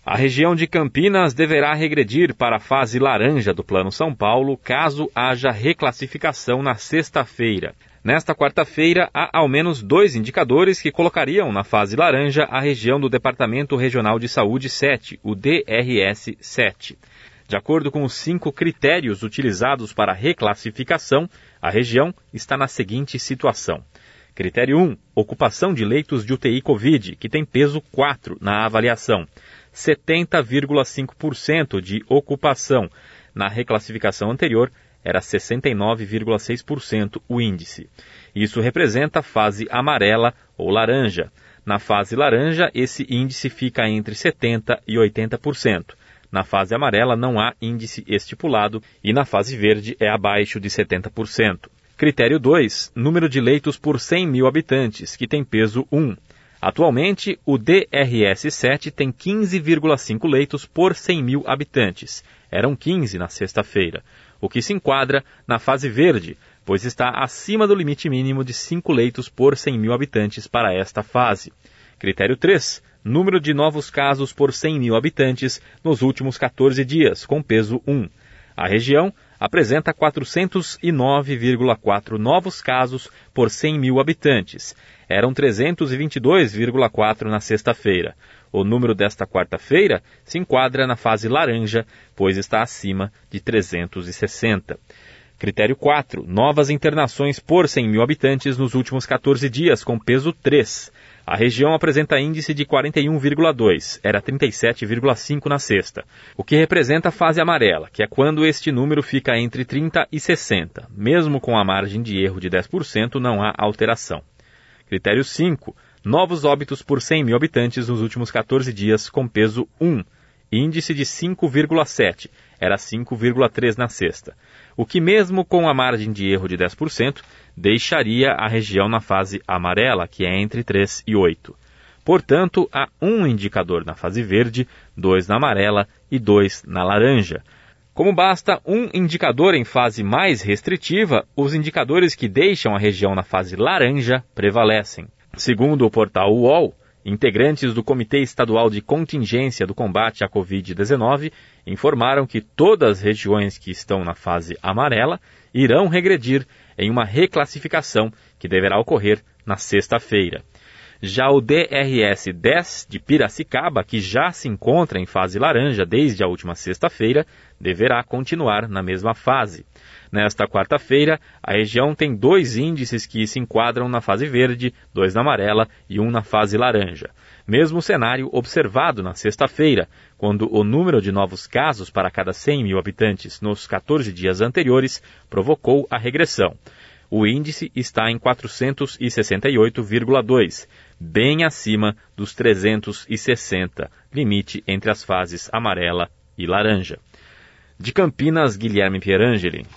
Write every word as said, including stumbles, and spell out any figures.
A região de Campinas deverá regredir para a fase laranja do Plano São Paulo caso haja reclassificação na sexta-feira. Nesta quarta-feira, há ao menos dois indicadores que colocariam na fase laranja a região do Departamento Regional de Saúde sete, o D R S sete. De acordo com os cinco critérios utilizados para a reclassificação, a região está na seguinte situação. Critério um, ocupação de leitos de U T I Covid, que tem peso quatro na avaliação. setenta vírgula cinco por cento de ocupação. Na reclassificação anterior, era sessenta e nove vírgula seis por cento o índice. Isso representa fase amarela ou laranja. Na fase laranja, esse índice fica entre setenta por cento e oitenta por cento. Na fase amarela, não há índice estipulado e na fase verde é abaixo de setenta por cento. Critério dois, número de leitos por cem mil habitantes, que tem peso um. Atualmente, o D R S sete tem quinze vírgula cinco leitos por cem mil habitantes. Eram quinze na sexta-feira, o que se enquadra na fase verde, pois está acima do limite mínimo de cinco leitos por cem mil habitantes para esta fase. Critério três, número de novos casos por cem mil habitantes nos últimos quatorze dias, com peso um. A região apresenta quatrocentos e nove vírgula quatro novos casos por cem mil habitantes. Eram trezentos e vinte e dois vírgula quatro na sexta-feira. O número desta quarta-feira se enquadra na fase laranja, pois está acima de trezentos e sessenta. Critério quatro. Novas internações por cem mil habitantes nos últimos quatorze dias, com peso três. A região apresenta índice de quarenta e um vírgula dois, era trinta e sete vírgula cinco na sexta, o que representa a fase amarela, que é quando este número fica entre trinta e sessenta. Mesmo com a margem de erro de dez por cento, não há alteração. Critério cinco. Novos óbitos por cem mil habitantes nos últimos quatorze dias, com peso um. Índice de cinco vírgula sete, era cinco vírgula três na sexta. O que mesmo com a margem de erro de dez por cento, deixaria a região na fase amarela, que é entre três e oito. Portanto, há um indicador na fase verde, dois na amarela e dois na laranja. Como basta um indicador em fase mais restritiva, os indicadores que deixam a região na fase laranja prevalecem. Segundo o portal U O L, integrantes do Comitê Estadual de Contingência do Combate à covid dezenove informaram que todas as regiões que estão na fase amarela irão regredir em uma reclassificação que deverá ocorrer na sexta-feira. Já o D R S dez de Piracicaba, que já se encontra em fase laranja desde a última sexta-feira, deverá continuar na mesma fase. Nesta quarta-feira, a região tem dois índices que se enquadram na fase verde, dois na amarela e um na fase laranja. Mesmo cenário observado na sexta-feira, quando o número de novos casos para cada cem mil habitantes nos quatorze dias anteriores provocou a regressão. O índice está em quatrocentos e sessenta e oito vírgula dois, bem acima dos trezentos e sessenta, limite entre as fases amarela e laranja. De Campinas, Guilherme Pierangeli.